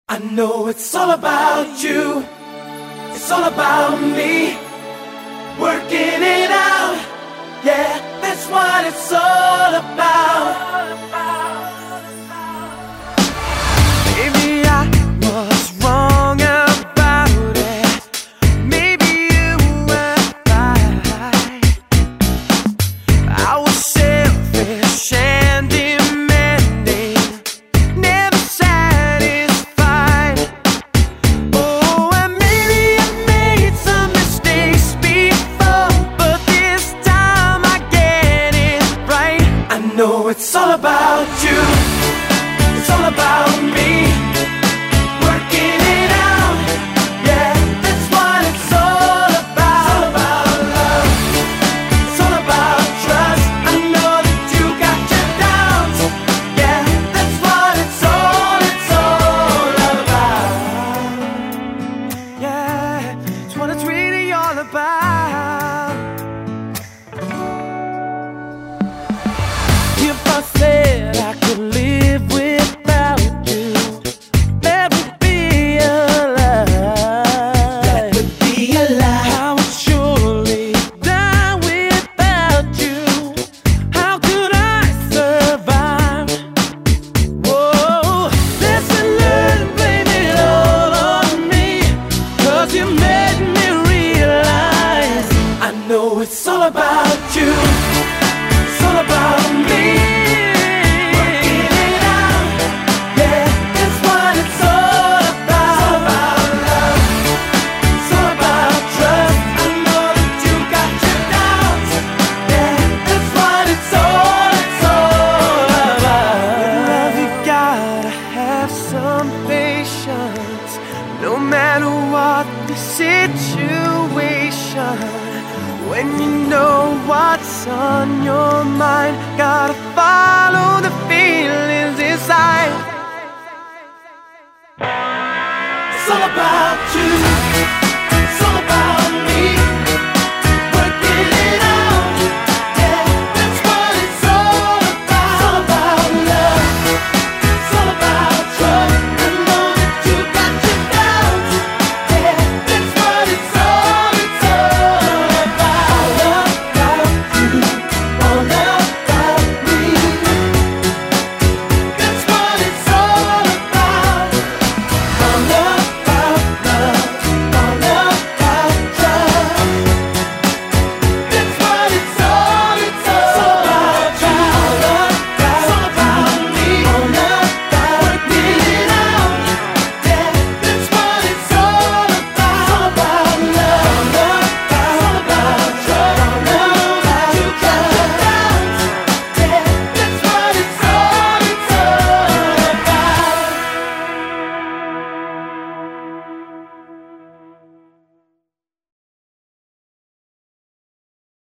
I know it's all about you, it's all about me, working it out, yeah, that's what it's all about. Maybe I was wrong about it, maybe you were right. I was selfish and demanding, never satisfied. Oh, and maybe I made some mistakes before, but this time I get it right. I know it's all about you, it's all about me, working it out, yeah, that's what it's all about. It's all about love, it's all about trust. I know that you got your doubts, yeah, that's what it's all about. Yeah, it's what it's really all about. If I said I could live without you, that would be a lie. That would be a lie. I would surely die without you. How could I survive? Whoa, lesson learned, blame it all on me, 'cause you made me realize I know it's all about you, it's all about me, working it out, yeah, that's what it's all about. It's all about love, it's all about trust. I know that you got your doubts, yeah, that's what it's all about. With love you gotta have some patience, no matter what the situation. When you know what's on your mind, gotta follow the feelings inside. It's all about you.